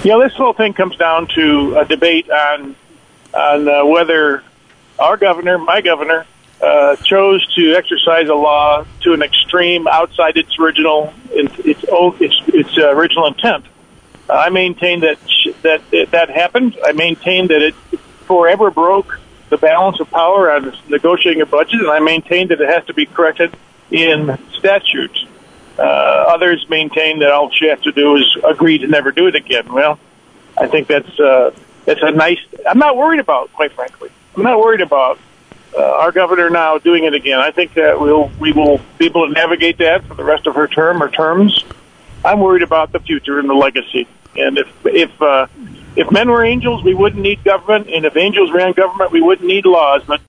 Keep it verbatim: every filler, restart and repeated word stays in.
You know, this whole thing comes down to a debate on on uh, whether our governor, my governor, uh, chose to exercise a law to an extreme outside its original its its, its, its uh, original intent. Uh, I maintain that that that happened. I maintain that it forever broke the balance of power on negotiating a budget, and I maintain that it has to be corrected in statute. Uh, others maintain that all she has to do is agree to never do it again. Well, I think that's uh, that's a nice. I'm not worried about, quite frankly. I'm not worried about uh, our governor now doing it again. I think that we'll we will be able to navigate that for the rest of her term or terms. I'm worried about the future and the legacy. And if if uh, if men were angels, we wouldn't need government, and if angels ran government, we wouldn't need laws. But